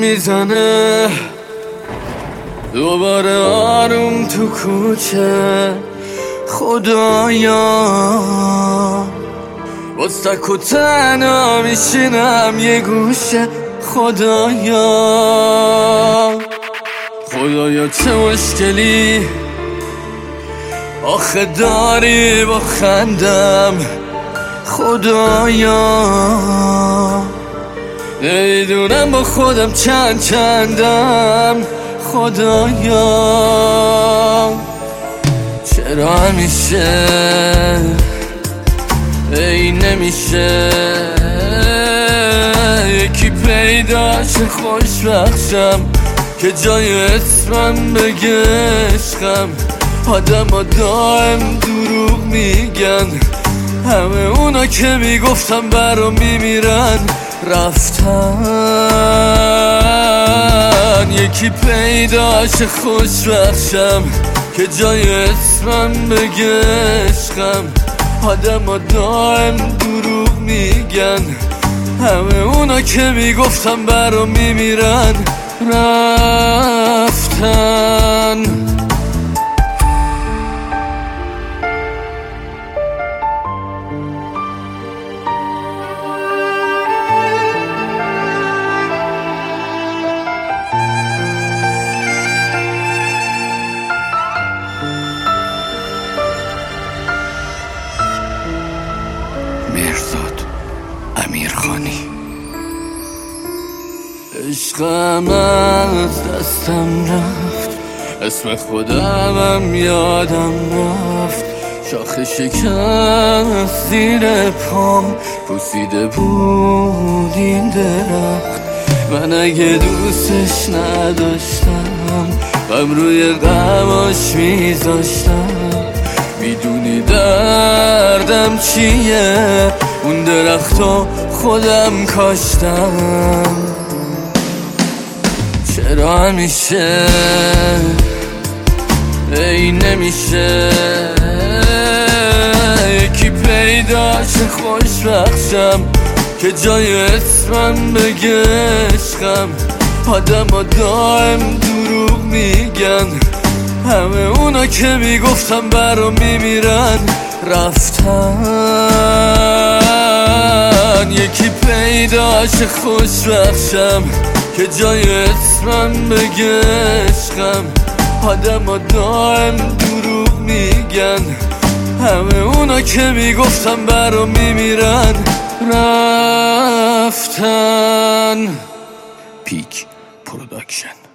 میزنه دوباره آروم تو کوچه. خدایا باز تک و تنها میشینم یه گوشه. خدایا چه مشکلی آخه داری با خندم. خدایا نمیدونم با خودم چندم. خدایا چرا همیشه ای نمیشه یکی پیداش خوشبخشم که جای اسمم بگه عشقم. آدم ها دائم دروغ میگن، همه اونا که میگفتم برام میمیرن رفتن. یکی پیداش خوشبخشم که جای اسمم بگه عشقم. آدم ها دائم دروغ میگن، همه اونا که میگفتم برام میمیرن رفتن. مهرزاد امیرخانی. عشقم از دستم رفت، اسم خودمم یادم رفت. شاخه شکست زیر پام، پوسیده بود این درخت. من اگه دوستش نداشتم غم روی غماش میذاشتم. میدونی دردم چیه؟ اون درختو خودم کاشتم. چرا همیشه ای نمیشه یکی پیداش خوشبخشم که جای اسمم بگه عشقم. آدم ها دائم دروغ میگن، همه اونا که میگفتم برام میمیرن رفتن. یکی پیداش خوشبخشم که جای اسمم بگه عشقم. آدم ها دائم دروغ میگن، همه اونا که میگفتم برام میمیرن رفتن. پیک پروداکشن.